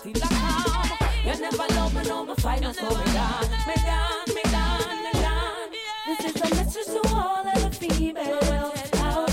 still a calm. You never love me, no, me fight, no, so me done. This is a message to all of the females.